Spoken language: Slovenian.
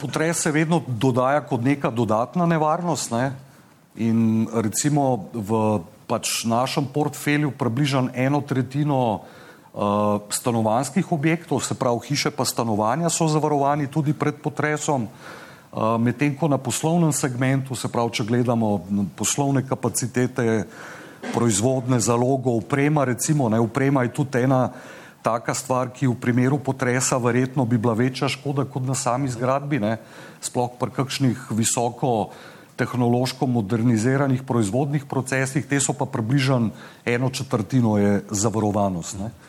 Potres se vedno dodaja kot neka dodatna nevarnost, ne? In recimo v našem portfelju približno 1/3 stanovanjskih objektov, se pravi hiše pa stanovanja, so zavarovani tudi pred potresom, medtem ko na poslovnem segmentu, se pravi, če gledamo poslovne kapacitete, proizvodne zalogo, oprema, recimo, ne, oprema je tudi ena taka stvar, ki v primeru potresa verjetno bi bila večja škoda kot na sami zgradbi, ne, sploh pri kakšnih visoko tehnološko moderniziranih proizvodnih procesih, te so pa približno 1/4 je zavarovanost, ne.